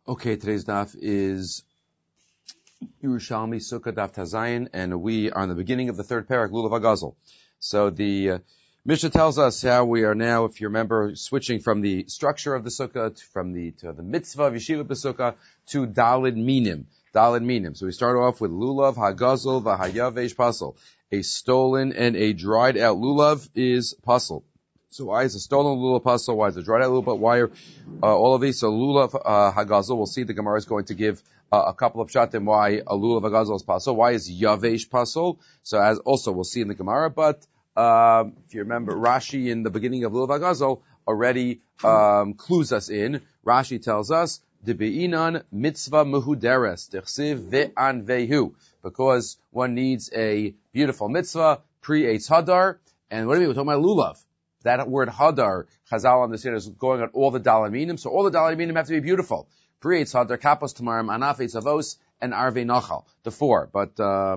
Okay, today's daf is Yerushalmi Sukkah Daf Tazayin, and we are in the beginning of the third parak, Lulav HaGazel. So the Mishnah tells us how we are now, if you remember, switching from the structure of the Sukkah, to the mitzvah of Yeshiva B'Sukkah, to Dalid Minim. So we start off with Lulav HaGazel V'Hayavesh Pasel. A stolen and a dried out Lulav is Pasel. So why is a stolen lulav pasel? Why is a dried out lulav? Why are all of these? So lulav hagazel. We'll see the Gemara is going to give a couple of shatim why a lulav hagazel is pasel. Why is yavesh pasel? So as also we'll see in the Gemara. But if you remember, Rashi in the beginning of lulav hagazel already clues us in. Rashi tells us debi'inan mitzvah muhuderes tichsiv ve'an vehu, because one needs a beautiful mitzvah pre-eitz hadar. And what do we mean? We're talking about lulav. That word hadar, Chazal understand, is going on all the daled minim. So all the daled minim have to be beautiful. Pre-eitz hadar, kapos tamarim, anaf eitz avos, and arvei nachal, the four. But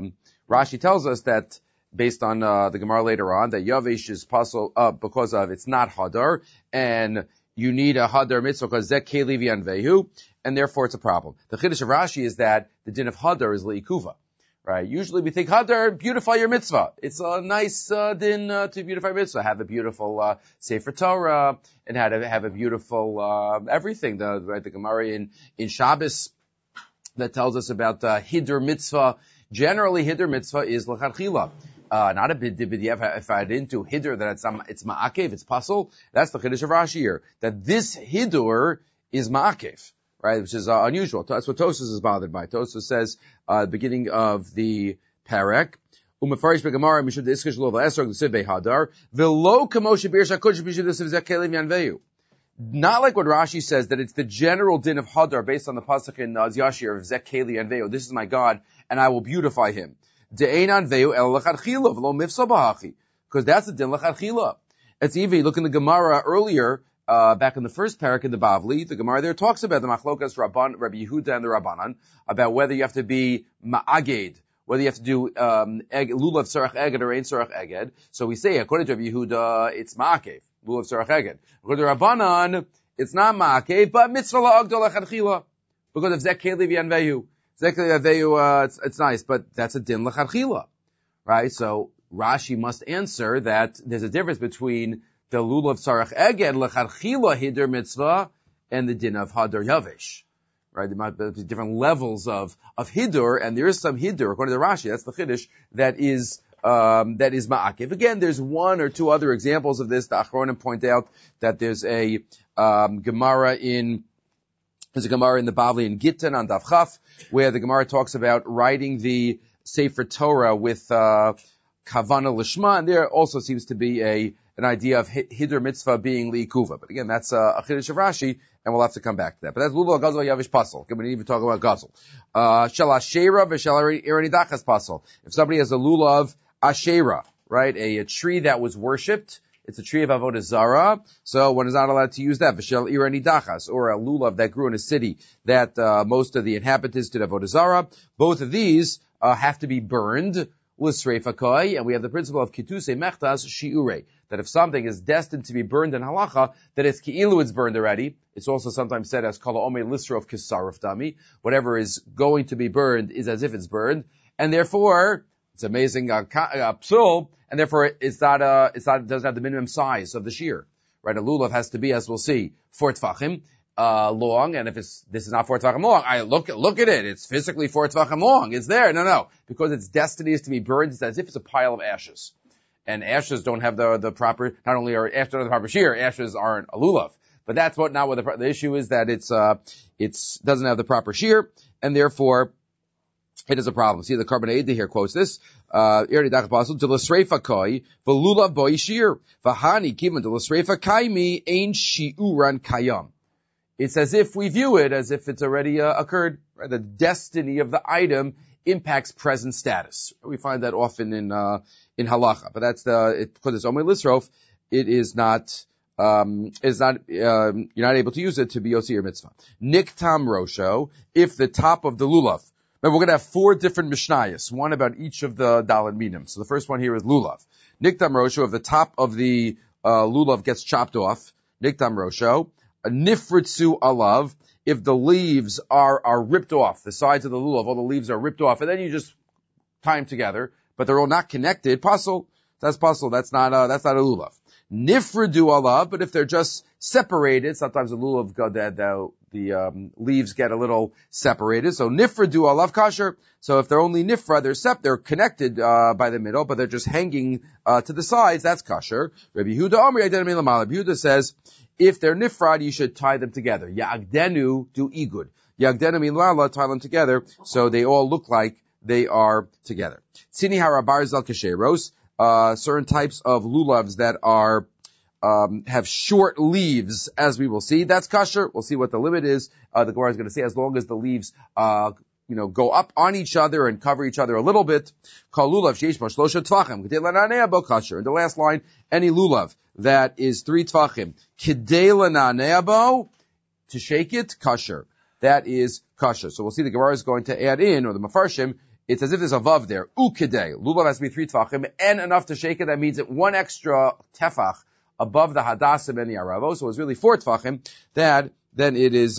Rashi tells us that based on the Gemara later on, that yavesh is pasal because of it's not hadar, and you need a hadar mitzvah because zek keli v'anvehu, and therefore it's a problem. The chiddush of Rashi is that the din of hadar is leikuva. Right. Usually we think hadar, beautify your mitzvah. It's a nice din to beautify your mitzvah. Have a beautiful Sefer Torah, and have a beautiful everything. The Gemara in Shabbos that tells us about hidur mitzvah. Generally, hidur mitzvah is l'chadchila. Not a bid'ah. If I didn't do hidur, that it's ma'akev, it's pasul. That's the chiddush of Rashi here. That this hidur is ma'akev. Right, which is unusual. That's what Tosfos is bothered by. Tosfos says, beginning of the parak, umefarish begamara mishud iskish lo v'esrog l'sivei hadar v'lo kamoshe bir shakodesh mishud l'sivei kelim yanveyu. Not like what Rashi says, that it's the general din of hadar based on the pasuk in Yashir of Zek Keli Yanveyu. This is my God, and I will beautify him. De'ein Anveyu el l'chadchila v'lo mifsa b'hachi, because that's the din l'chadchila. It's even, look in the Gemara earlier. Back in the first parak in the Bavli, the Gemara there talks about the machlokas Rabbi Yehuda and the Rabbanan, about whether you have to be ma'aged, whether you have to do lulav sarach eged or ein sarach eged. So we say, according to Rabbi Yehuda, it's ma'akev, lulav sarach eged. According to Rabbanan, it's not ma'akev, but mitzvah la'agdol l'chadchila, because of zek keli v'yanvehu. Zek keli v'yanvehu, it's nice, but that's a din l'chadchila, right? So Rashi must answer that there's a difference between the lulav sarach eged l'chadchila hidur mitzvah and the din of hadar yavesh, right? There might be different levels of hidur, and there is some hidur according to Rashi. That's the chiddush that is ma'akev. Again, there's one or two other examples of this. The Achronim point out that there's a Gemara in the Bavli in Gittin on Daf Chaf, where the Gemara talks about writing the Sefer Torah with kavana lishma, and there also seems to be an idea of hidur mitzvah being liikuva. But again, that's a chiddush of Rashi, and we'll have to come back to that. But that's lulav gazel yavish pasel. We didn't even talk about gazel. Shel ashera v'shel erenidachas pasel. If somebody has a lulav ashera, right, a tree that was worshipped, it's a tree of avodah zarah, so one is not allowed to use that. V'shel erenidachas, or a lulav that grew in a city that most of the inhabitants did avodah zarah. Both of these have to be burned. And we have the principle of kituse mechtas shiure, that if something is destined to be burned in halacha, that it's ki'ilu, it's burned already. It's also sometimes said as kala ome lisrov kisaruf dami. Whatever is going to be burned is as if it's burned, and therefore it's amazing psul, and therefore it doesn't have the minimum size of the shear. Right, a lulav has to be, as we'll see, 4 tfachim long, and if this is not 4 tefachim long, I look at it, it's physically 4 tefachim long, it's there. No, because its destiny is to be burned, it's as if it's a pile of ashes. And ashes don't have the proper, not only are ashes don't have the proper shear, ashes aren't a lulav. But that's not what the issue is, that it's doesn't have the proper shear, and therefore it is a problem. See, the Carbon Aida here quotes this. It's as if we view it as if it's already occurred. Right? The destiny of the item impacts present status. We find that often in halacha, but that's because it's only lisrof. You're not able to use it to be yossi or mitzvah. Niktam rosho, if the top of the lulav. Remember, we're going to have 4 different mishnayos, one about each of the daled minim. So the first one here is lulav. Niktam rosho, if the top of the lulav gets chopped off, niktam rosho. Nifritzu alav, if the leaves are ripped off, the sides of the lulav, all the leaves are ripped off, and then you just tie them together, but they're all not connected, pasul. That's pasul. That's not a lulav. Nifradu alav, but if they're just separated, sometimes the lulav, the leaves get a little separated. So nifradu alav kasher. So if they're only nifra, they're connected, by the middle, but they're just hanging, to the sides, that's kasher. Rabbi Yehuda says, if they're nifrad, you should tie them together. Ya'agdenu, do igud. Ya'agdenu milala, tie them together, so they all look like they are together. Tzini harabar zal kasheros. Certain types of lulavs that are, have short leaves, as we will see. That's kosher. We'll see what the limit is. The Gemara is going to say as long as the leaves, go up on each other and cover each other a little bit. Kol lulav sheish bo shlosha tvachim. K'dei lananea bo kosher. In the last line, any lulav that is 3 tvachim. K'dei lananea bo, to shake it, kosher. That is kosher. So we'll see the Gemara is going to add in, or the Mefarshim, it's as if there's a vav there. Ukidei. Lulav has to be 3 tvachim and enough to shake it. That means that 1 extra tefach above the hadassim and the aravo. So it's really 4 tvachim. Then it is,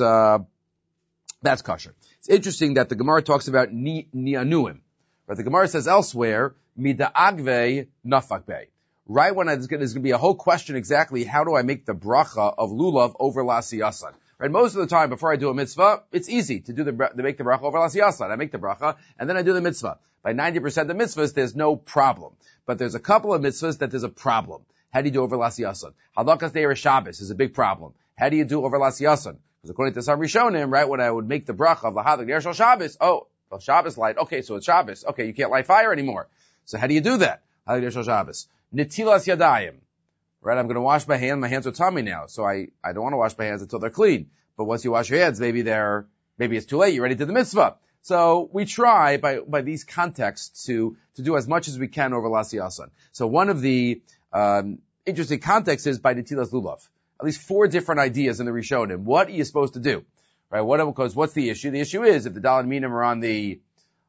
that's kosher. It's interesting that the Gemara talks about ni'anuim. But the Gemara says elsewhere, mida'agve nafakbe. Right when there's going to be a whole question exactly, how do I make the bracha of lulav over lasiyasan? Right, most of the time before I do a mitzvah, it's easy to make the bracha over lasiyasan. I make the bracha and then I do the mitzvah. By 90% of the mitzvahs, there's no problem. But there's a couple of mitzvahs that there's a problem. How do you do over lasiyasan? Halakas de'er Shabbos is a big problem. How do you do over lasiyasan? Because according to some Rishonim, right, when I would make the bracha of lahadak de'er shel Shabbos, Shabbos light, okay, so it's Shabbos. Okay, you can't light fire anymore. So how do you do that? Lahadak de'er shel Shabbos. Netilas yadayim. Right, I'm going to wash my hands are tummy now, so I don't want to wash my hands until they're clean. But once you wash your hands, maybe it's too late, you're ready to do the mitzvah. So we try by these contexts to do as much as we can over lasiyasan. So one of the, interesting contexts is by netilas lulav. At least 4 different ideas in the Rishonim. What are you supposed to do? Right, because what's the issue? The issue is if the daled minim are on the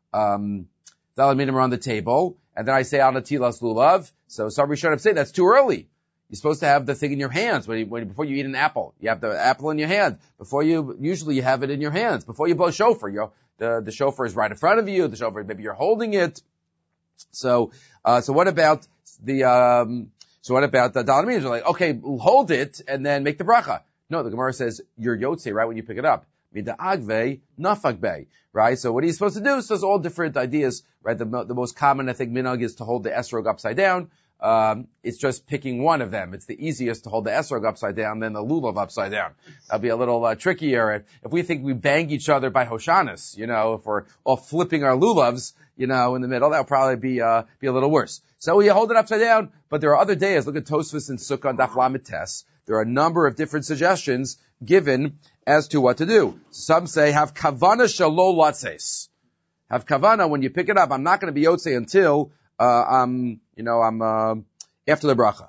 table, and then I say al netilas lulav, so some Rishonim say that's too early. You're supposed to have the thing in your hands before you eat an apple. You have the apple in your hand. Usually you have it in your hands. Before you blow shofar, the shofar is right in front of you. The shofar, maybe you're holding it. So what about the daled minim? You're like, okay, hold it and then make the bracha. No, the Gemara says you're yotze right when you pick it up. Mida'agve nafakbe. Right? So what are you supposed to do? So there's all different ideas, right? The most common, I think, minhag is to hold the esrog upside down. It's just picking one of them. It's the easiest to hold the esrog upside down than the lulav upside down. That'll be a little trickier. If we think we bang each other by Hoshanas, if we're all flipping our lulavs, in the middle, that'll probably be a little worse. So you hold it upside down, but there are other days. Look at Tosfos and Sukkah and Daf Lamed Tes. There are a number of different suggestions given as to what to do. Some say have kavana shelo latzes. Have kavana when you pick it up. I'm not going to be yotze until I'm after the bracha.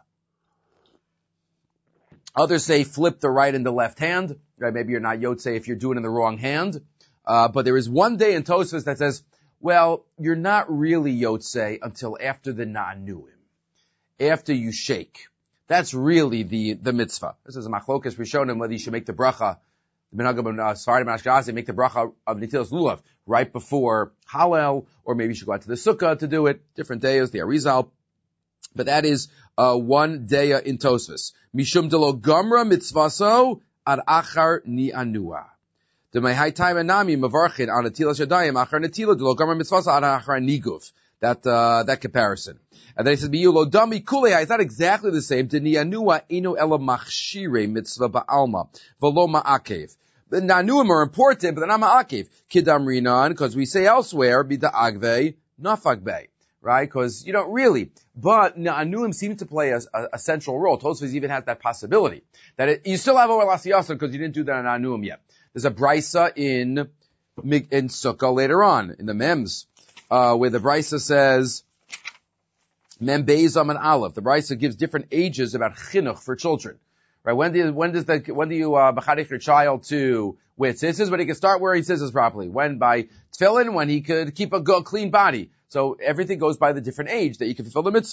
Others say flip the right and the left hand. Right? Maybe you're not yotze if you're doing it in the wrong hand. But there is one day in Tosfos that says, well, you're not really yotze until after the na'anuim. After you shake. That's really the mitzvah. This is a machlokas rishonim whether you should make the bracha, the minhag of Sfardim and Ashkenazi, make the bracha of netilas lulav right before Hallel, or maybe you should go out to the sukkah to do it. Different days, the Arizal. But that is one day in Tosfos. Mishum delo gamra mitzvaso ad achar ni'anua. The mehai time anami mavarchin on netilas yadayim achar netila delo gamra mitzvaso ad achar niguv. That comparison. And then he says, "Miyulo dami kulei." It's not exactly the same. Denianua inu ela machshire mitzvah ba'alma v'lo ma'akev. The nanuim are important, but they're not ma'akev. Kidam rinan, because we say elsewhere, bida'agve nafagbe, right? Because you don't really. But nanuim seem to play a central role. Tosfos even has that possibility that you still have over lasiyasan because you didn't do that in nanuim yet. There's a brisa in Sukkah later on in the Mems. Where the brisa says, Mem Beizam and Aleph. The brisa gives different ages about chinuch for children. Right? When do you mechanech your child to wear tzitzis? When he can start wearing tzitzis properly. When by tefillin, when he could keep a clean body. So everything goes by the different age that you can fulfill the mitzvah.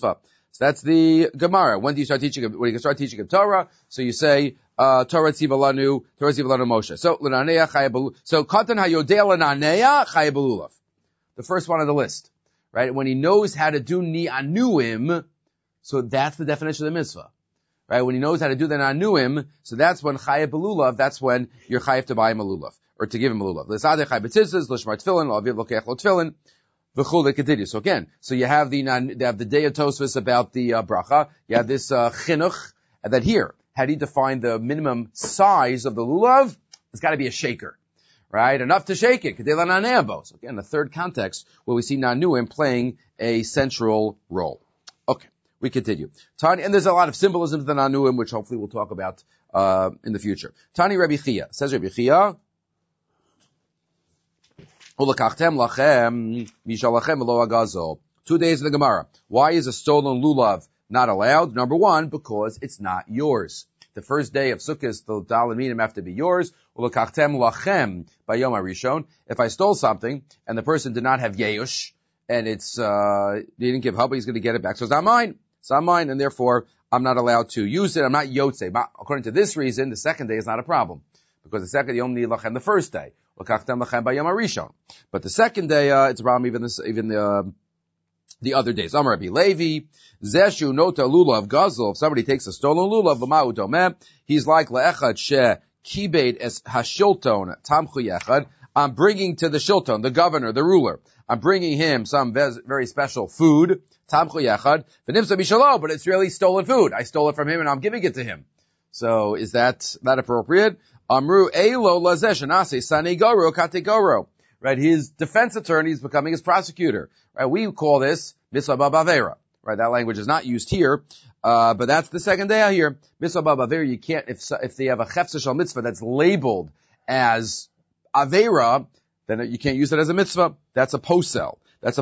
So that's the Gemara. When do you start teaching? When you can start teaching Torah? So you say Torah tziva lanu Moshe. So l'naneya chaya belulav. So katan hayodei l'naneya chaya belulav. The first one on the list, right? When he knows how to do ni'anuim, so that's the definition of the mitzvah, right? When he knows how to do the ni'anuim, so that's when chaya belulav. That's when you're chayav to buy him a lulav or to give him a lulav. L'sadeh chaya b'tzitzis l'shmar tefillin l'aviv lokech lo tefillin. So again, so you have the day of Tosfos about the bracha. You have this chinuch, and then here, how do you define the minimum size of the lulav? It's got to be a shaker, right? Enough to shake it. So again, the third context where we see nanuim playing a central role. Okay, we continue. Tani, and there's a lot of symbolism to the nanuim, which hopefully we'll talk about in the future. Tani Rabbi Chia says Rabbi Chia. 2 days in the Gemara. Why is a stolen lulav not allowed? Number one, because it's not yours. The first day of Sukkot, the dalaminim have to be yours. If I stole something and the person did not have yeush and he didn't give haba, he's going to get it back. So it's not mine. It's not mine, and therefore I'm not allowed to use it. I'm not yotze. According to this reason, the second day is not a problem. Because the second, you only need lachem the first day. But the second day, it's a problem even the other days. Amar Rabbi Levi, Zeshu nota lulav gazel. If somebody takes a stolen lulav, l'ma'u domeh, he's like le'echad she kibet es hashilton tamchu yechad. I'm bringing to the shilton, the governor, the ruler. I'm bringing him some very special food, tamchu yechad. V'nimsa bishalo, but it's really stolen food. I stole it from him and I'm giving it to him. So is that appropriate? Amru elo lazesh anase sanigoro kategoro. Right, his defense attorney is becoming his prosecutor. Right, we call this mitzvah ba'avera. Right, that language is not used here, but that's the second day out here. Mitzvah ba'avera, you can't, if they have a chefza shel mitzvah that's labeled as avera, then you can't use it as a mitzvah. That's a posel.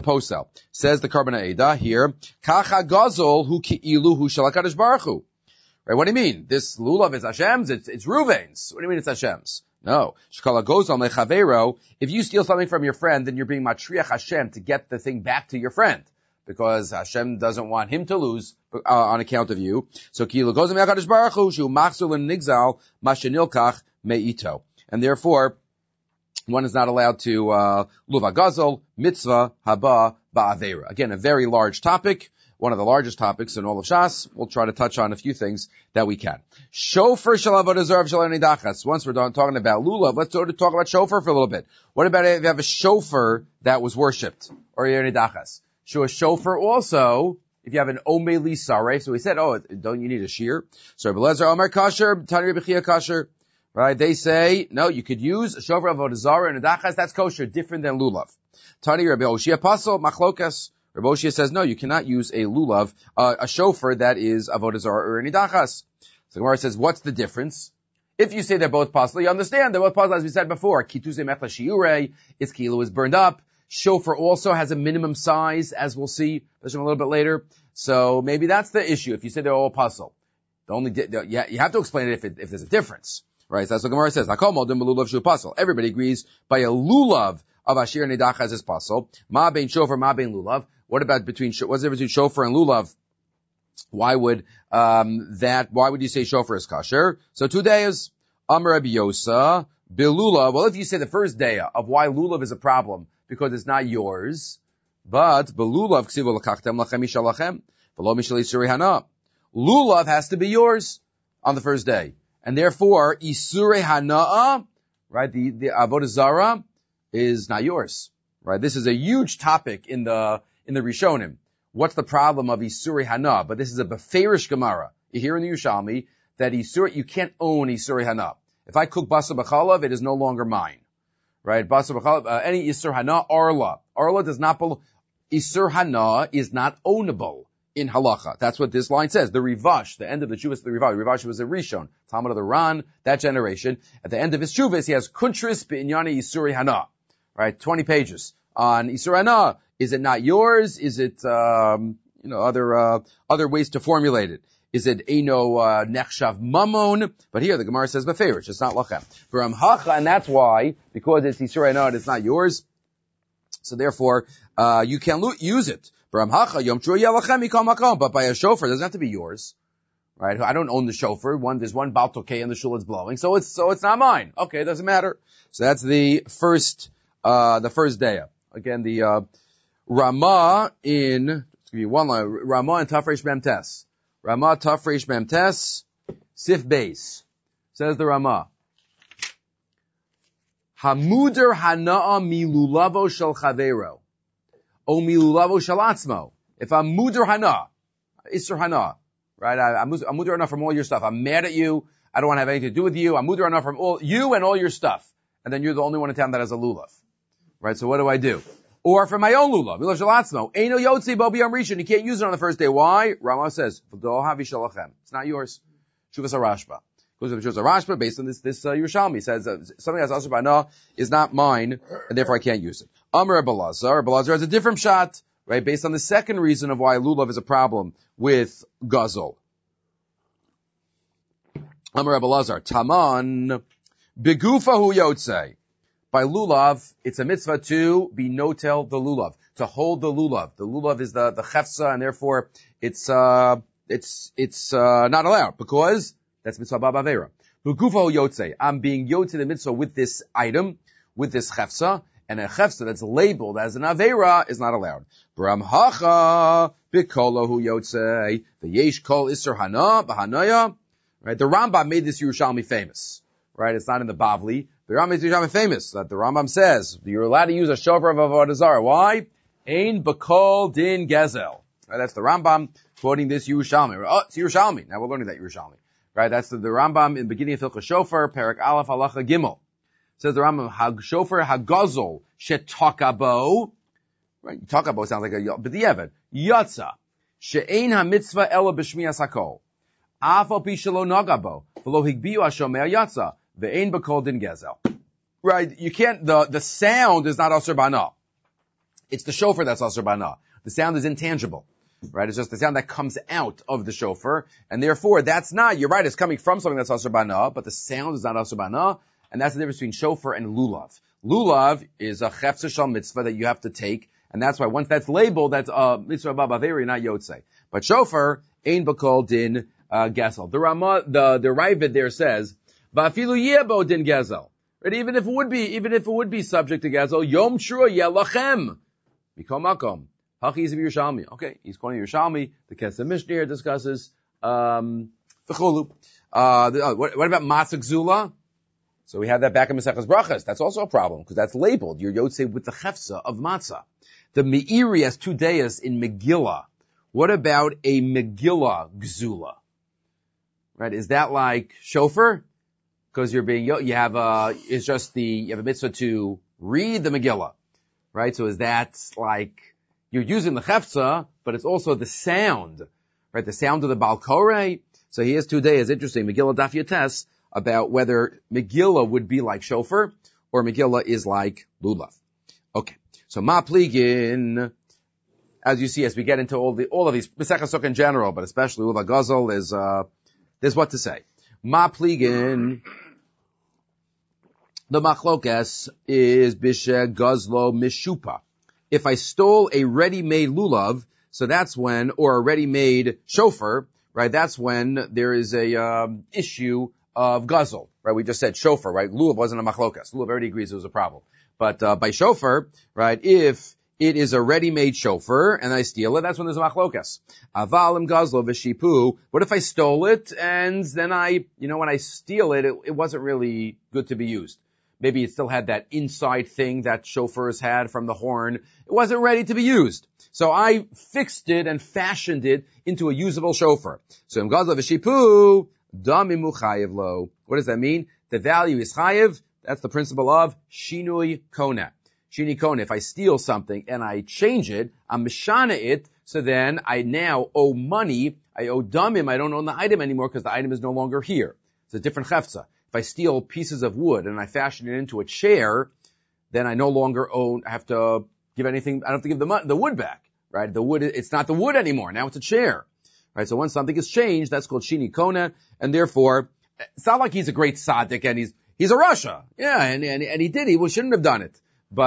Says the Karban Eidah here, kacha gazol hu ki'ilu hu shel HaKadosh Baruch Hu. Right, what do you mean? This lulav is Hashem's, it's Reuven's. What do you mean it's Hashem's? No. Shkala goes on lechavero. If you steal something from your friend, then you're being matriach Hashem to get the thing back to your friend. Because Hashem doesn't want him to lose, on account of you. So kilo goes on HaKadosh Baruch Hu, shu machzul and nigzal, mashenilkach me'ito. And therefore, one is not allowed to, luva gazol, mitzvah, haba, ba'avera. Again, a very large topic. One of the largest topics in all of Shas. We'll try to touch on a few things that we can. Shofar shel avodah zarah shel nidachas. Once we're done talking about lulav, let's talk about shofar for a little bit. What about if you have a shofar that was worshipped or nidachas? So a shofar also, if you have an omeli saref. So we said, don't you need a shear? So Rabbi Lezer Omer kasher, Tani Rabbi Chia kasher. Right? They say, no, you could use a shofar of avodah zarah and nidachas. That's kosher, different than lulav. Tani Rabbi Oshia pasol machlokas. Rabbi Oshia says, no, you cannot use a lulav, a shofar that is avodah zarah or nidachas. So Gemara says, what's the difference? If you say they're both possible, you understand they're both possible, as we said before. Kituse mechla shiure, its kilo is burned up. Shofar also has a minimum size, as we'll see a little bit later. So maybe that's the issue. If you say they're all possible, you have to explain it if there's a difference, right? So that's what Gemara says. Hakol modim b'lulav shu pasul. Everybody agrees by a lulav of ashir nidachas is pasul. Ma bein shofar, ma bein lulav. What about what's the difference between shofar and lulav? Why would you say shofar is kasher? So 2 days, Amar Rabbi Yosa, bilulav. Well, if you say the first day of why lulav is a problem, because it's not yours, but bilulav ksivu lakachtem lachem mishalachem, v'lo mishal isuri hana. Lulav has to be yours on the first day. And therefore, isuri hana, right, the avodah zarah is not yours. Right? This is a huge topic in the Rishonim. What's the problem of Isuri Hana? But this is a Beferish Gemara. You hear in the Yerushalmi that you can't own Isuri Hana. If I cook Basa B'chalav, it is no longer mine. Right? Basa B'chalav, any Isur Hana, Arla. Arla does not belong. Isur Hana is not ownable in Halacha. That's what this line says. The Rivash, the end of the Shuvas, the Rivash was a Rishon. Talmud of the Ran, that generation. At the end of his Shuvas, he has Kuntris B'inyani Isuri Hana. Right? 20 pages. On Isur Hana, is it not yours? Is it, other ways to formulate it? Is it Eino, Nechshav Mamon? But here the Gemara says Beferish. It's not Lachem. For Amhacha, and that's why, because it's Isur Hana, it's not yours. So therefore, you can use it. But by a shofar, it doesn't have to be yours. Right? I don't own the shofar. There's one Baal Tokei in the shul that's blowing. So it's not mine. Okay, it doesn't matter. So that's the first daya. Again, the, Ramah in, let's give you one line, Ramah in Tafresh Memtes. Ramah Tafresh Memtes, Sif Beis. Says the Ramah. Hamuder hana'a milulavo shel chavero. O milulavo shel atzmo. If I'm muder hana, Isser hana, right? I'm muder hana from all your stuff. I'm mad at you. I don't want to have anything to do with you. I'm muder hana from all, you and all your stuff. And then you're the only one in town that has a lulav. Right? So what do? Or from my own lulav, Milav shel atzmo. Eino yotzi bo biyam rishon. You can't use it on the first day. Why? Ramah says, V'do havi shalachem. It's not yours. Shuvas HaRashba. Goes to the Shuvas HaRashba based on this Yerushalmi. Says, something that's also bana is not mine, and therefore I can't use it. Amar Belazar. Belazar has a different shot, right? Based on the second reason of why lulav is a problem with guzzle. Amar Belazar. Taman. Begufahu yotzei. By lulav, it's a mitzvah to be notel the lulav, to hold the lulav. The lulav is the chefsa, and therefore it's not allowed, because that's mitzvah ba'avera. Begufahu yotzei. I'm being yotze the mitzvah with this item, with this chefsa, and a chefsa that's labeled as an avera is not allowed. Bramhacha bikolahu yotzei. The yesh kol isser hana b'hanaya. Right? The Rambam made this Yerushalmi famous. Right? It's not in the Bavli. The Rambam is Yerushalmi famous. That the Rambam says you're allowed to use a shofar of Avodah Zarah. Why? Ein b'kol din gezel. Right? That's the Rambam quoting this Yerushalmi. Oh, it's Yerushalmi. Now we're learning that Yerushalmi. Right? That's the Rambam in the beginning of Hilchos Shofar, Perek Aleph Halacha Gimel. Says the Rambam, Shofar hagazol shetakabo. Right? Takabo sounds like a but the Evid. Yatsa. She'ein ha-mitzvah ela b'shmiyas hakol. Afal pi shelo nagabo. V'lo higbiu ha-shomea yatsa. Ve'ein b'kol din gezel. Right? You can't, the sound is not asur bana. It's the shofar that's asur bana. The sound is intangible. Right? It's just the sound that comes out of the shofar. And therefore, that's not, you're right, it's coming from something that's asur bana, but the sound is not asur bana. And that's the difference between shofar and lulav. Lulav is a chefza shal mitzvah that you have to take. And that's why once that's labeled, that's mitzvah ba'averi, not yotzei. But shofar, ein b'kol din gezel. The Ramah, the Ravid there says, va'afilu yebo din gezel. Right? Even if it would be subject to gezel, yom shua yelachem. Mikom makom. Hachiz of Yerushalmi. Okay, he's quoting Yerushalmi. The Kesef Mishnah discusses, the chulu. What about matzah gzula? So we have that back in Maseches Brachas. That's also a problem, because that's labeled. You're yotzei with the chefsa of matzah. The Meiri has 2 dayas in Megillah. What about a Megillah gzula? Right? Is that like shofar? Because you have a mitzvah to read the Megillah. Right? So is that like, you're using the chefsa, but it's also the sound. Right? The sound of the Baal Koreh. So he has 2 dayas. Interesting. Megillah Daf Yates, about whether Megillah would be like shofar, or Megillah is like lulav. Okay. So ma pligin, as you see, as we get into all of these, Maseches Sukkah in general, but especially lulav gazel, there's what to say. Ma pligin, the machlokes is bishe gazlo mishupa. If I stole a ready-made lulav, so that's when, or a ready-made shofar, right, that's when there is a issue of guzzle, right? We just said shofar, right? Lulav wasn't a machlokas. Lulav already agrees it was a problem. But by shofar, right, if it is a ready-made shofar and I steal it, that's when there's a machlokas. Avalim gazlo v'shipu. What if I stole it and then when I steal it, it wasn't really good to be used. Maybe it still had that inside thing that shofars had from the horn. It wasn't ready to be used. So I fixed it and fashioned it into a usable shofar. So in gazlo v'shipu, damimu chayev lo. What does that mean? The value is chayev. That's the principle of shinui kona. Shinui kona. If I steal something and I change it, I'm mishana it, so then I now owe money. I owe damim. I don't own the item anymore because the item is no longer here. It's a different chefza. If I steal pieces of wood and I fashion it into a chair, then I no longer have to give anything. I don't have to give the wood back, right? The wood, it's not the wood anymore. Now it's a chair. Right, so when something is changed, that's called shini kona, and therefore, it's not like he's a great tzaddik and he's a Rasha. Yeah, and he shouldn't have done it. But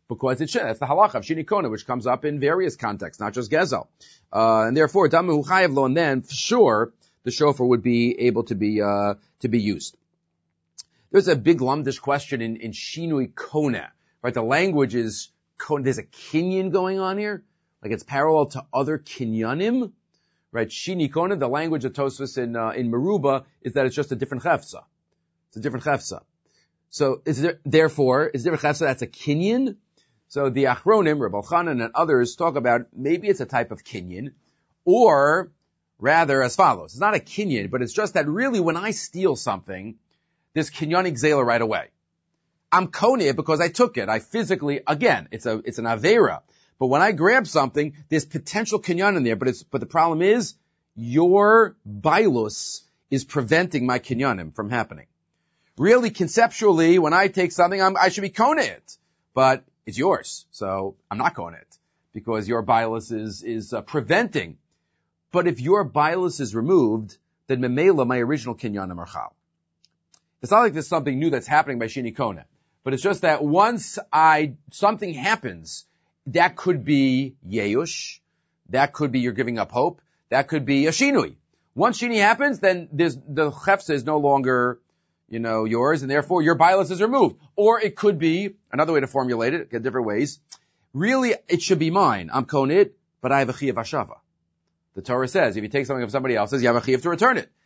because it should. That's the halacha of shini kona, which comes up in various contexts, not just gezel. And therefore, damu chayav lo, and then, for sure, the shofar would be able to be used. There's a big lumdish question in shinui kona, right? The language is, there's a kinyan going on here, like it's parallel to other kinyanim, right? Shini kona, the language of Tosfos in Meruba is that it's just a different chefza. It's a different chefza. So is there different chefza that's a kinyan? So the Achronim, Reb Elchanan and others talk about maybe it's a type of kinyan, or rather as follows. It's not a kinyan, but it's just that really when I steal something, there's kinyanic zela right away. I'm koneh because I took it. I physically, again, it's an avera. But when I grab something, there's potential kinyan in there, but the problem is, your bailus is preventing my kinyanim from happening. Really, conceptually, when I take something, I should be koneh it. But it's yours. So I'm not koneh it. Because your bailus is preventing. But if your bailus is removed, then memela, my original kinyanim are chal. It's not like there's something new that's happening by shini koneh. But it's just that once something happens, that could be yeush, that could be you're giving up hope, that could be a shinui. Once shini happens, then the chefza is no longer, yours, and therefore your bailus is removed. Or it could be, another way to formulate it, in different ways, really it should be mine. I'm koneh, but I have a chiyuv hashava. The Torah says, if you take something of somebody else's, you have a chiyuv to return it.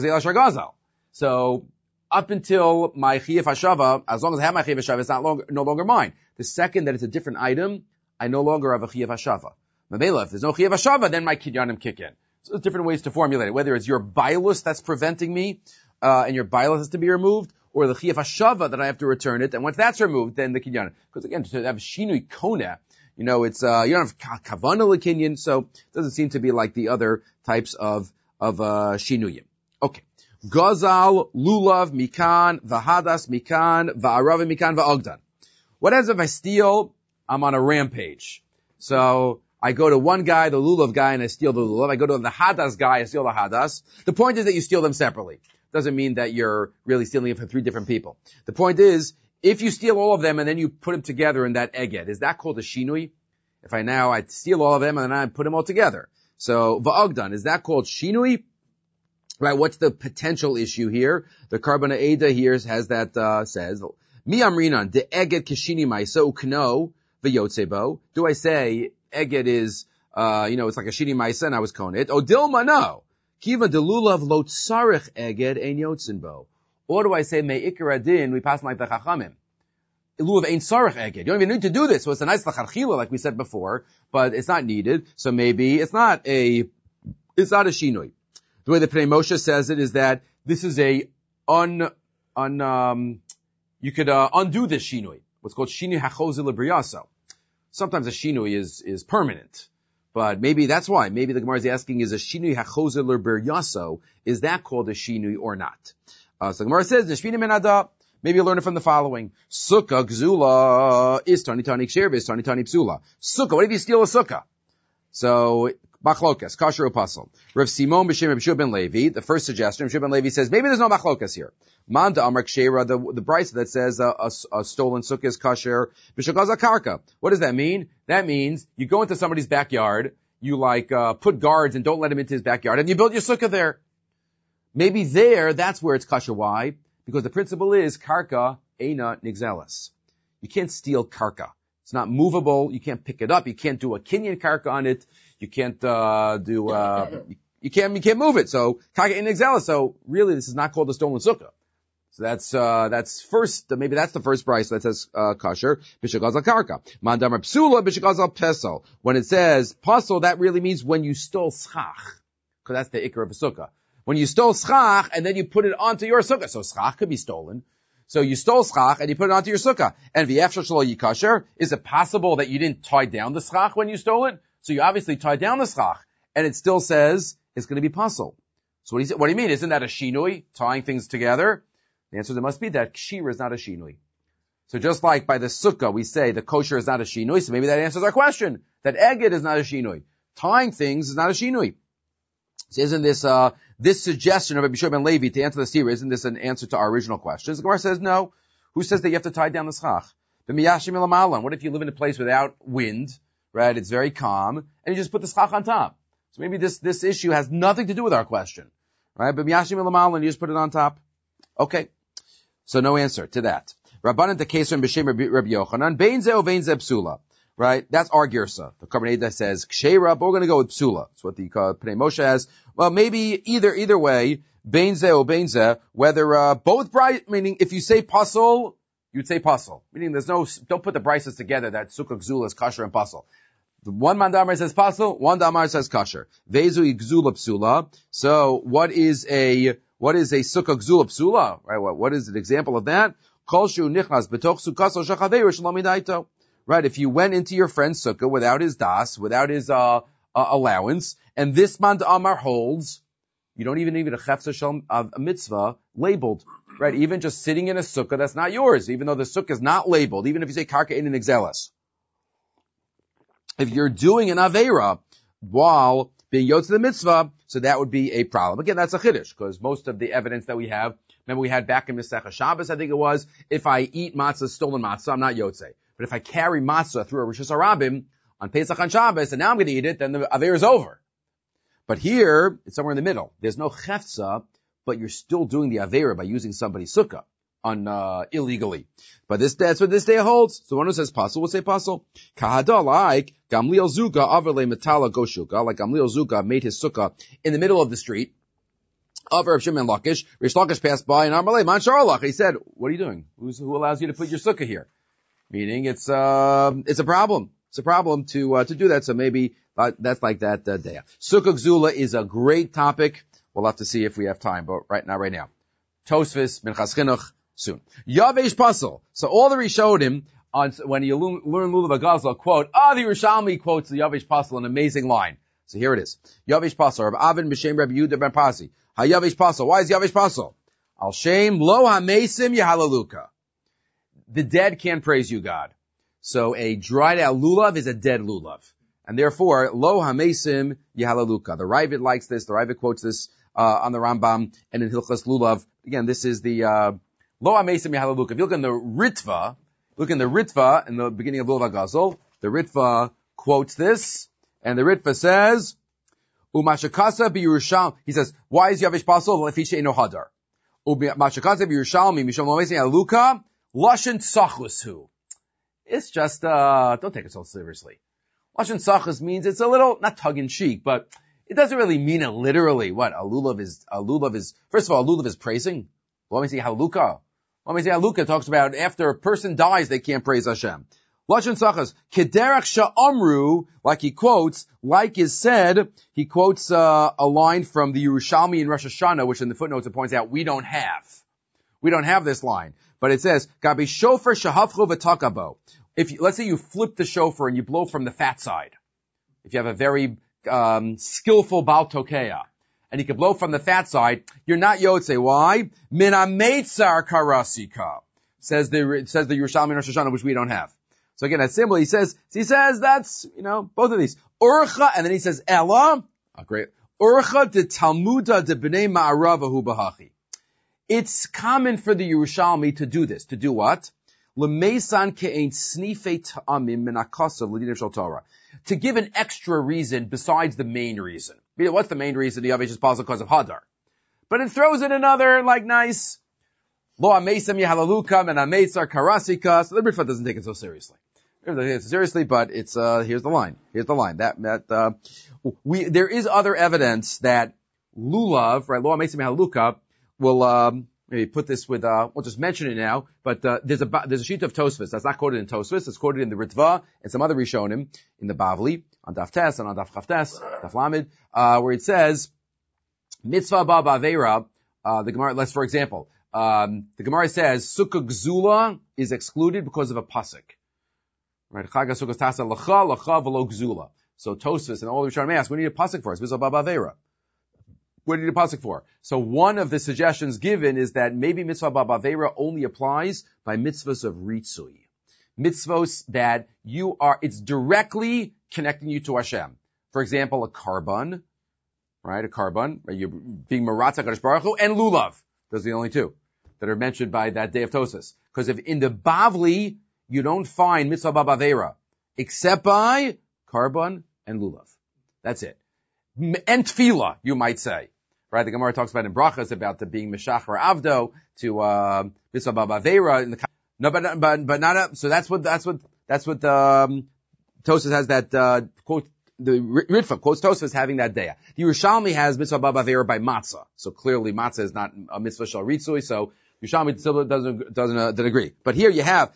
So, up until my chiyuv hashava, as long as I have my chiyuv hashava, it's no longer mine. The second that it's a different item, I no longer have a chiyuv hashava. Mamela, if there's no chiyuv hashava, then my kinyanim kick in. So there's different ways to formulate it. Whether it's your bailus that's preventing me, and your bailus has to be removed, or the chiyuv hashava that I have to return it, and once that's removed, then the kinyanim. Because again, to have shinui kona, it's, you don't have kavana l'kinyan, so it doesn't seem to be like the other types of shinuyim. Okay. Gazal, lulav, mikan, vahadas, mikan, va'arav, mikan, va'ogdan. What happens if I steal? I'm on a rampage. So, I go to one guy, the lulav guy, and I steal the lulav. I go to the hadas guy, I steal the hadas. The point is that you steal them separately. Doesn't mean that you're really stealing it from three different people. The point is, if you steal all of them and then you put them together in that eged, is that called a shinui? If I steal all of them and then I put them all together. So, va'ogdan, is that called shinui? Right, what's the potential issue here? The Karbana Eda here has that, says, Mi amrinan, de eged kishini maisa ukno v'yotzebo. Do I say, eged is, it's like a shini maisa and I was koneh? O dilma, no. Kiva de lulav lo tzarech eged ein yotzinbo. Or do I say, me ikar adin, we pass like the chachamim. Lulav ein tzarech eged. You don't even need to do this. So it's a nice lacharchila, like we said before, but it's not needed. So maybe it's not a shinui. The way the Pnei Moshe says it is that this is you could undo this shinui. What's called shinui hachozi lebriyaso. Sometimes a shinui is permanent. But maybe that's why. Maybe the Gemara is asking, is a shinui hachozi lebriyaso, is that called a shinui or not? So the Gemara says, Neshvina menada, maybe you learn it from the following. Sukkah gzula is tani kshir, is tani psula. Sukkah, what if you steal a sukkah? So, machlokas, kasher u'pasel. Rav Simon b'shem Rav Shua ben Levi, the first suggestion, Rav Shua ben Levi says, maybe there's no machlokas here. Manda amar kshera, the brisa that says a stolen sukkah is kasher, b'shagaz karka. What does that mean? That means you go into somebody's backyard, you put guards and don't let him into his backyard, and you build your sukkah there. Maybe that's where it's kasher. Why? Because the principle is karka eina nigzelas. You can't steal karka. It's not movable. You can't pick it up. You can't do a kinyan karka on it. You can't you can't move it. So karka in exela. So really, this is not called a stolen sukkah. So that's first. Maybe that's the first price that says kasher b'shagazal karka. Mandamar psula b'shagazal pesel. When it says pasel, that really means when you stole schach, because that's the ikar of a sukkah. When you stole schach and then you put it onto your sukkah. So schach could be stolen. So you stole schach and you put it onto your sukkah. And v'yefshar shelo yikasher, is it possible that you didn't tie down the schach when you stole it? So you obviously tied down the schach, and it still says it's going to be pasul. So what do you mean? Isn't that a shinui, tying things together? The answer must be that kshira is not a shinui. So just like by the sukkah we say the kosher is not a shinui, so maybe that answers our question. That eged is not a shinui. Tying things is not a shinui. So isn't this suggestion of Rabbi Shua ben Levi to answer the seer, isn't this an answer to our original questions? The Gemara says no. Who says that you have to tie down the schach? What if you live in a place without wind, right? It's very calm, and you just put the schach on top. So maybe this issue has nothing to do with our question, right? But you just put it on top. Okay. So no answer to that. Rabbanan Tekesrim B'Shem Rabbi Yochanan, Bein Ze Uvein Ze Psula. Right? That's our girsa. The Karbaneda says Ksheira, but we're going to go with Psula. That's what the Pnei Moshe has. Well, maybe either way, Bein Ze or Bein Ze, whether both bright, meaning if you say Pasul, you'd say Pasul. Meaning don't put the brises together that Sukkah Gzula is Kasher and Pasul. The one Mandamar says Pasul, one Damar says Kasher. Vezu Gzula Psula. So what is a Sukkah Gzula Psula? Right? What is an example of that? Kol Shu Nichnas B'toch Sukkaso Shachaveir Shalom Idaito. Right, if you went into your friend's sukkah without his das, without his allowance, and this man Amar holds, you don't even need a chefza shalom a mitzvah labeled. Right, even just sitting in a sukkah that's not yours, even though the sukkah is not labeled, even if you say karka in an exelis. If you're doing an aveira while being yotz the mitzvah, so that would be a problem. Again, that's a chiddush, because most of the evidence that we have, remember we had back in Masechah Shabbos, I think it was, if I eat matzah, stolen matzah, I'm not yotzei. But if I carry matzah through a Rishus Harabim on Pesach and Shabbos, and now I'm going to eat it, then the Aveir is over. But here, it's somewhere in the middle. There's no chefza, but you're still doing the Aveir by using somebody's sukkah illegally. But that's what this day holds. So one who says pasul will say pasul. Kahada like Gamliel Zuga Averle Metala Goshuka, like Gamliel Zuga made his sukkah in the middle of the street. Of Rav Shimon Lakish, Rish Lakish passed by and Amalei Man Sharlach. He said, "What are you doing? Who allows you to put your sukkah here?" Meaning it's a problem. It's a problem to do that. So maybe that's like that day. Sukkah Gzula is a great topic. We'll have to see if we have time, but right now. Tosfos, Minchas Chinuch, soon. Yavesh Pasel. So all the Rishonim on, when you learn Lulav HaGazal, quote, the Yerushalmi quotes the Yavesh Pasel, an amazing line. So here it is. Yavesh Pasel, Rav Avin B'Shem Rabbi Yehuda Ben Pasi. HaYavesh Pasel. Why is Yavesh Pasel? Al Shem Lo HaMesim Yehalaluka. The dead can't praise you, God. So a dried out lulav is a dead lulav. And therefore, lo hamesim yehalaluka. The Ravid likes this. The Ravid quotes this on the Rambam and in Hilchas Lulav. Again, this is the lo hamesim yehalaluka. If you look in the Ritva, in the beginning of Lulav HaGazal, the Ritva quotes this, and the Ritva says, Umashakasa b'Yerushalmi. He says, why is Yavesh Pasol lefisha eno hadar? Umashakasa b'Yerushalmi mishom lo hamesim yehalaluka. Lashon Tzachus hu. It's just, don't take it so seriously. Lashon Tzachus means it's a little, not tongue-in-cheek, but it doesn't really mean it literally. What? A lulav is, first of all, a lulav is praising. Let me see Haluka. Haluka talks about after a person dies, they can't praise Hashem. Lashon Tzachus. Kederach sha'amru, like he quotes, like is said, he quotes, a line from the Yerushalmi in Rosh Hashanah, which in the footnotes it points out we don't have. We don't have this line. But it says, Gabi shofar shahafchu v'takabo. Let's say you flip the shofar and you blow from the fat side. If you have a very, skillful Baal Tokeya, and you can blow from the fat side, you're not Yotze. Why? Min ha-meitzar karasika. Says the Yerushalmi Rosh Hashanah, which we don't have. So again, that's simple. He says that's, both of these. Urcha, and then he says, Ella. Oh, great. Urcha de Talmuda de B'nai Ma'aravahu Bahachi. It's common for the Yerushalmi to do this. To do what? L'meisan ke'ein snifei ta'amim min ha'kasav l'din shel Torah. To give an extra reason besides the main reason. What's the main reason? The Yavesh is possible because of Hadar. But it throws in another, nice, lo ha'meisam yehalaluka min ha'meitzar karasika. So the Ritva doesn't take it so seriously. It doesn't take it so seriously, but it's, here's the line. There is other evidence that lulav, right, lo ha'meisam yehalaluka, we'll maybe put this with we'll just mention it now, but there's a sheet of Tosfos that's not quoted in Tosfos, it's quoted in the Ritva and some other Rishonim in the Bavli on Daf Tes and on Daf Chavtes, Daf Lamed, where it says mitzvah ba ba'aveira. The Gemara, for example, the Gemara says Sukkah Gzula is excluded because of a pasuk. Right? Chag HaSukkos tasa lacha v'lo Gzula. So Tosfos and all the Rishonim ask, we need a pasuk for us. Mitzvah ba ba'aveira. What do you need a pasuk for? So one of the suggestions given is that maybe mitzvah ba'aveira only applies by mitzvahs of ritzui. Mitzvahs that it's directly connecting you to Hashem. For example, a karban, right? You're being maratza Kadosh Baruch Hu, and lulav. Those are the only two that are mentioned by that day of Tosfos. Because if in the Bavli, you don't find mitzvah b'avera except by carbon and lulav. That's it. And tefillah, you might say. Right? The Gemara talks about in brachas about the being meshachar avdo to mitzvah b'avera in the no, but not so that's what Tosfos has that quote. The Ritva quotes Tosfos having that day. The Yerushalmi has mitzvah b'avera by matzah. So clearly matzah is not a mitzvah shel ritzui. So Yerushalmi still doesn't agree. But here you have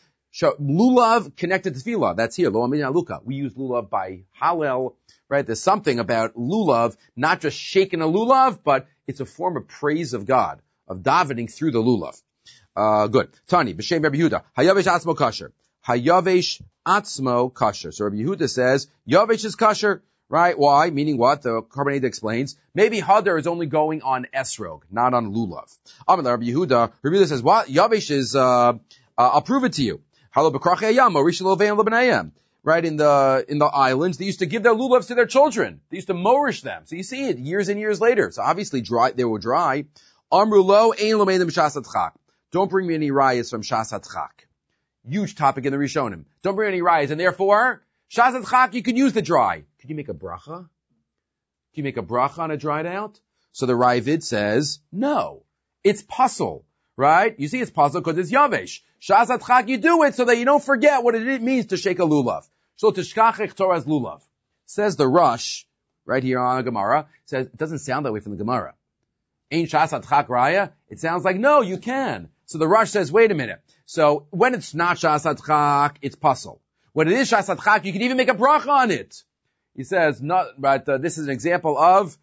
lulav connected to tefillah. That's here. Lo amin aluka. We use lulav by Hallel. Right? There's something about lulav, not just shaking a lulav, but it's a form of praise of God, of davening through the lulav. Good. Tani, b'shem Rabbi Yehuda, hayavesh atzmo kasher. Hayavesh atzmo kasher. So Rabbi Yehuda says, yavesh is kasher, right? Why? Meaning what? The Carbonated explains, maybe hadar is only going on esrog, not on lulav. Rabbi Yehuda says, what? Yavesh is, I'll prove it to you. Halo b'krachei hayam, orish loveim lebenayim. Right, in the islands, they used to give their lulavs to their children. They used to morish them. So you see it years and years later. So obviously they were dry. Amru lo ein lo meidem shas hatzchak. Don't bring me any rayas from shas hatzchak. Huge topic in the Rishonim. Don't bring any rayas, and therefore, shas hatzchak, you can use the dry. Could you make a bracha? Can you make a bracha on a dried out? So the Ravid says, no. It's puzzle. Right? You see it's puzzle because it's yavesh. Shas hatzchak, you do it so that you don't forget what it means to shake a lulav. So tishkachech Torah's lulav. Says the Rush, right here on the Gemara, says, it doesn't sound that way from the Gemara. Ain't shas hatzchak raya? It sounds like, no, you can. So the Rush says, wait a minute. So when it's not shas hatzchak, it's puzzle. When it is shas hatzchak, you can even make a bracha on it. He says, but this is an example of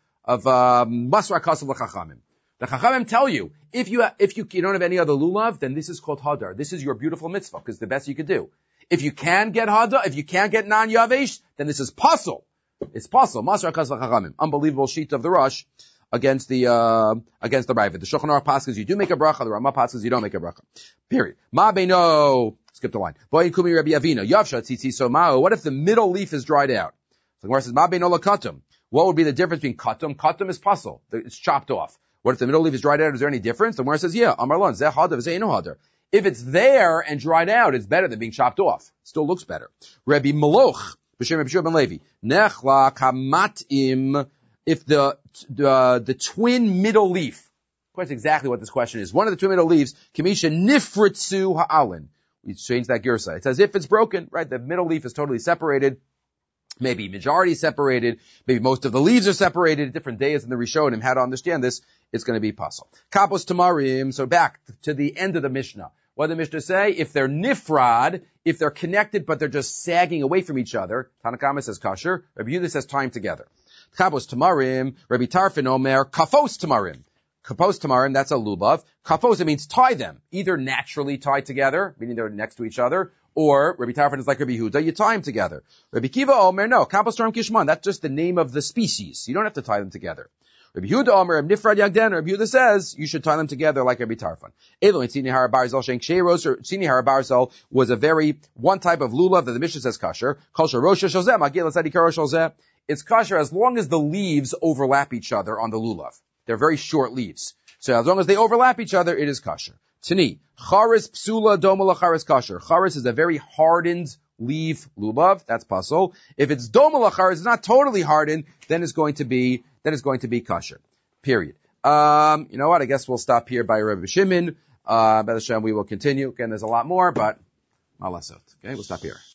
masra kasav l'chachamim. The Chachamim tell you, if you don't have any other lulav, then this is called hadar. This is your beautiful mitzvah, because the best you could do. If you can get hadar, if you can't get non-yavesh, then this is puzzle. It's puzzle. Masra kasav l'chachamim. Unbelievable sheet of the Rush against the Ravid. The Shulchan Aruch passes you do make a bracha. The Ramah passes you don't make a bracha. Period. Ma beino. Skip the line. Boy kumi Rabbi Avina. Yavsha tzitzi somao. What if the middle leaf is dried out? So the Gemara says, Ma beino lakatum. What would be the difference between katum? Katum is puzzle. It's chopped off. What if the middle leaf is dried out? Is there any difference? The Gemara says, yeah. Amarlon, zeh hadar, zeh eno hadar. If it's there and dried out, it's better than being chopped off. Still looks better. Rabbi Maloch, b'shem Rabbi Shua ben Levi, nechla kamatim. If the twin middle leaf, quite exactly what this question is. One of the twin middle leaves, Kamisha nifritzu ha'alin. We change that girsa. It's as if it's broken, right? The middle leaf is totally separated. Maybe majority separated. Maybe most of the leaves are separated. Different days in the Rishonim. How to understand this? It's going to be puzzle. Kapos tamarim. So back to the end of the Mishnah. What did the Mishnah say? If they're nifrad, if they're connected but they're just sagging away from each other, Tanakama says kasher. Rabbi Yehuda says time together. Kapos tamarim. Rabbi Tarfon omer kafos tamarim. Kapos tamarim, that's a lulav. Kafos, it means tie them. Either naturally tied together, meaning they're next to each other, or Rabbi Tarfon is like Rabbi Yehuda, you tie them together. Rabbi Kiva omer, no, kapos tamarim kishman, that's just the name of the species. You don't have to tie them together. Rabbi Yehuda omer, nifrad yagden, Rabbi Yehuda says, you should tie them together like Rabbi Tarfon. Elo, in Tzini Harabarzal, Shen Ksheros, or Tzini Harabarzal was one type of lulav that the Mishnah says kasher, kol shorosha shalzeh, magil asadi karo shalzeh. It's kasher as long as the leaves overlap each other on the lulav. They're very short leaves. So as long as they overlap each other, it is kasher. Tani, charis psula doma lacharis kasher. Charis is a very hardened leaf lulav. That's pasul. If it's doma lacharis, it's not totally hardened, then it's going to be kasher. Period. You know what? I guess we'll stop here by Rabbi Shimon. B'ez Hashem, we will continue. Again, there's a lot more, but malasot. Okay, we'll stop here.